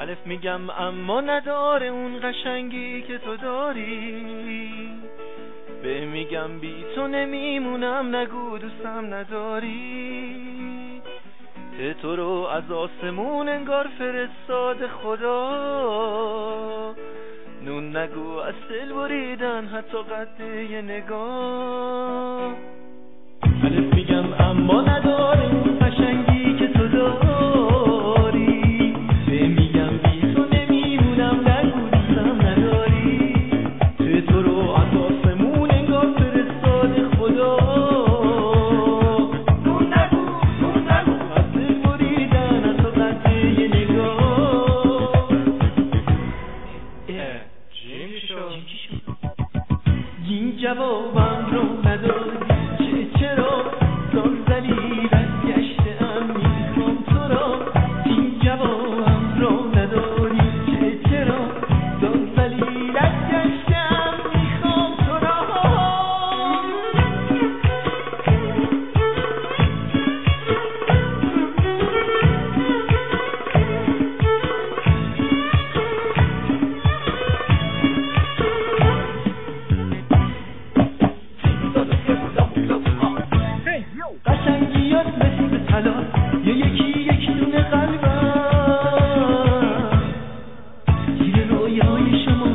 حرف میگم اما نداره اون قشنگی که تو داری. به میگم بی تو نمیمونم، نگو دوستم نداری. تو رو از آسمون انگار فرستاد خدا. نون نگو از دل بریدن حتی قد یه نگاه. حرف میگم اما نداره اون قشنگی که تو داری. به میگم بی تو نمیمونم، نگو دوستم نداری. تو رو از آسمون انگار فرستاد خدا. نون نگو از دل بریدن حتی قد یه نگاه. چی شد؟ این جوابم رو نداری. چرا زان زلی برگشتم میخوام تو را. این جوابم رو نداری. چرا زان زلی برگشتم میخوام تو را. قشنگیات مثل طلا، یکی دونه قلبم. زیر رویای شما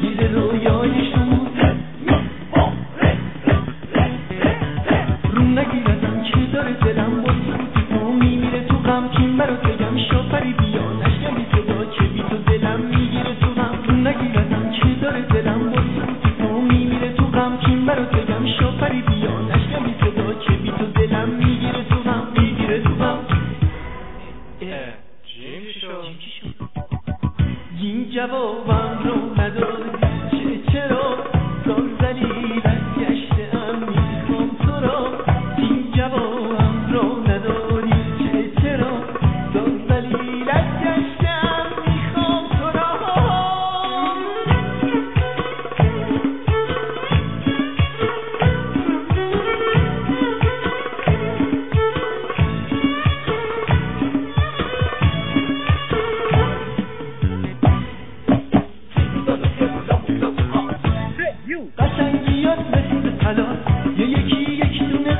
رو نگیر ازم که داره دلم با تو میمیره تو غم. کیم برا بگم شاپری بیا نشنوی صدا که بی تو دلم میگیره تو غم. رو نگیر ازم که داره دلم با تو میمیره تو غم. کیم برا بگم شاپری بیا نشنوی صدا که بی تو دلم میگیره تو غم. چی شد؟ این جوابم رو نداری. چرا زان زلی برگشتم میخوام تو را. این جوابم رو نداری. چرا زان زلی برگشتم میخوام تو را. قشنگیات مثل طلا، یکی دونه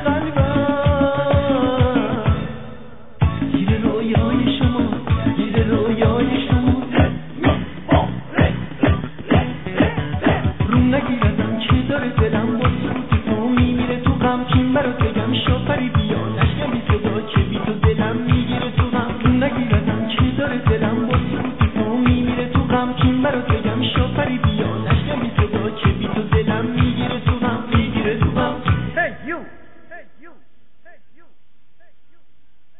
قلبم. زیر رویای شما رو نگیر ازم که داره دلم با تو میمیره تو غم. کیم برا بگم شاپری بیا نشنوی صدا که بی تو دلم میگیره تو غم. رو نگیر ازم که داره دلم با تو میمیره تو غم. کیم برا بگم